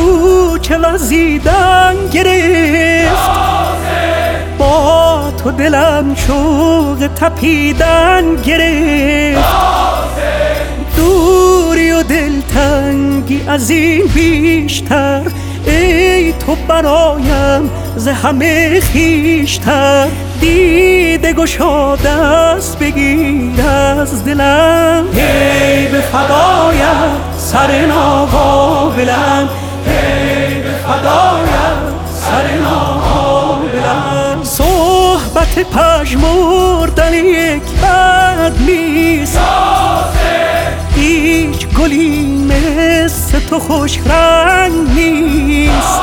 کوچه وزیدن گرفت، با تو دلم شوق تپیدن گرفت. دوری و دلتنگی از این بیشتر، ای تو برایم ز همه خویشتر. دیده گشاده است بگیر از دلم، ای به فدایت سر ناقابلم، ای به فدایت سر ناقابلم. صحبت پژمردن یک مرد نیست، هیچ گلی مثل تو خوش رنگ نیست.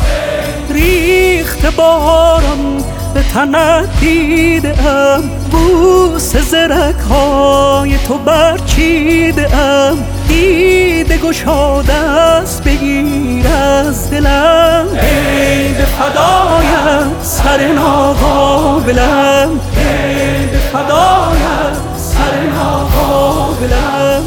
ریخت باران به تنت دیدم، بوس زرک‌های تو برچیدم. دیده گشاده است بگیر از دلم، ای به فدایت سر ناقابلم، ای به فدایت سر ناقابلم.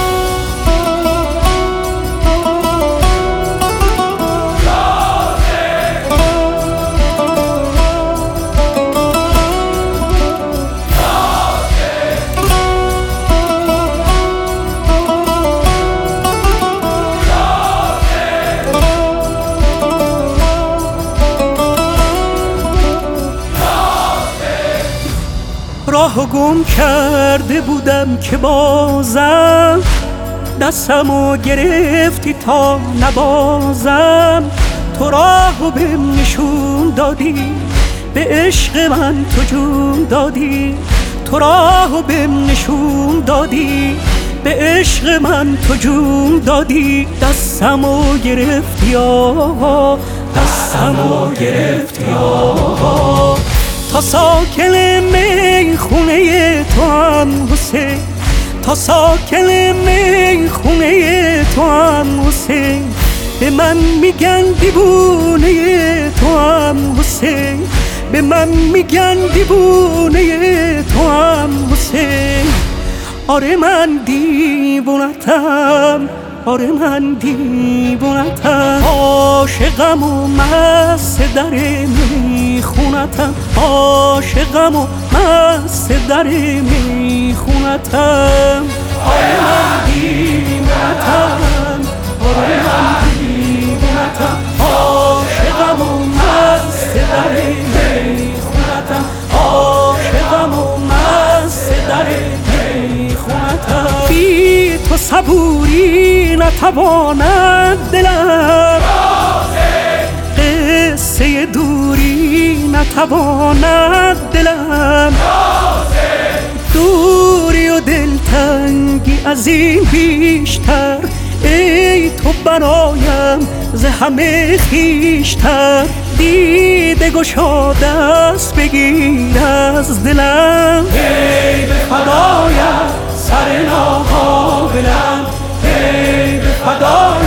راهو گم کرده بودم که بازم، دستمو گرفتی تا نبازم. تو راهو بهم نشون دادی، به عشق من تو جون دادی. تو راهو بهم نشون دادی، به عشق من تو جون دادی. دستمو گرفتی آقا، دستمو گرفتی آقا. تا ساکن میخونه تو هم حسین، تا ساکن میخونه تو هم حسین. به من میگن دیوونه تو هم حسین، به من میگن دیوونه تو هم حسین. آره من دیوونتم، آره من دیوونتم. عاشقم و مست در میخونتم، عاشقم و مست در میخونتم. آره من دیوونتم، آره من دیوونتم. عاشقم و مست در میخونتم، عاشقم و مست در میخونتم. بی تو صبوری نتواند دلم، قصه دوری نتواند دلم. دوری و دلتنگی از این بیشتر، ای تو برایم ز همه خویشتر. دیده گشاده است بگیر از دلم، ای به فدایت سر ناقابلم، ای به فدایت